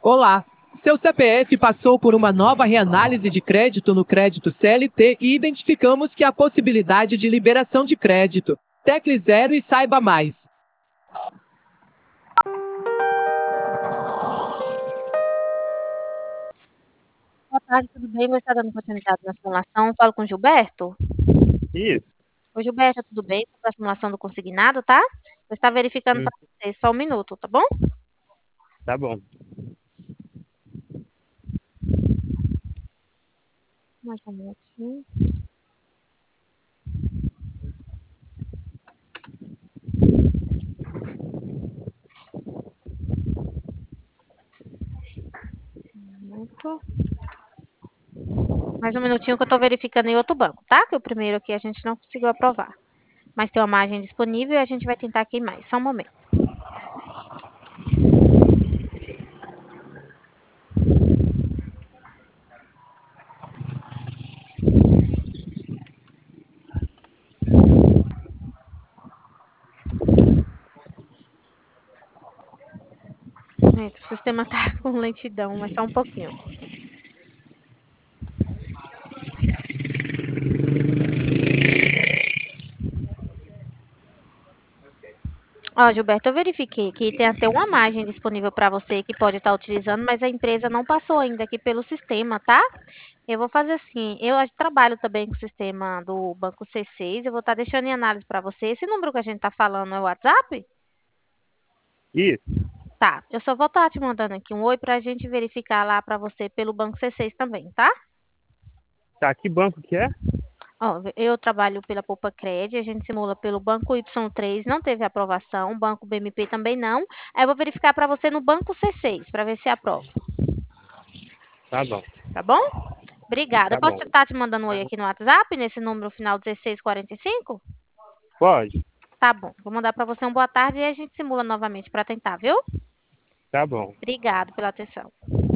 Olá! Seu CPF passou por uma nova reanálise de crédito no crédito CLT e identificamos que há possibilidade de liberação de crédito. Tecle 0 e saiba mais. Boa tarde, tudo bem? Você está dando continuidade na simulação? Falo com o Gilberto. Isso. Oi, Gilberto, tudo bem? Estou a simulação do consignado, tá? Vou estar verificando Hum, para você, só um minuto, tá bom? tá bom. Mais um minutinho. Mais um minutinho que eu estou verificando em outro banco, tá? Que o primeiro aqui a gente não conseguiu aprovar. Mas tem uma margem disponível e a gente vai tentar aqui mais. Só um momento. Eita, o sistema tá com lentidão, mas só um pouquinho. Ó, Gilberto, eu verifiquei que tem até uma margem disponível para você que pode estar utilizando, mas a empresa não passou ainda aqui pelo sistema, tá? Eu vou fazer assim, trabalho também com o sistema do Banco C6, eu vou estar deixando em análise para você. Esse número que a gente está falando é o WhatsApp? Isso. Tá, eu só vou estar te mandando aqui um oi para a gente verificar lá para você pelo Banco C6 também, tá? Tá, que banco que é? Ó, eu trabalho pela Poupa Cred, a gente simula pelo Banco Y3, não teve aprovação, Banco BMP também não. Aí eu vou verificar para você no Banco C6, para ver se aprova, Tá bom. tá bom? Obrigada. Eu Tá posso bom. estar te mandando um oi aqui no WhatsApp, nesse número final 1645? Pode? Tá bom. Vou mandar para você um boa tarde e a gente simula novamente para tentar, viu? Tá bom. Obrigado pela atenção.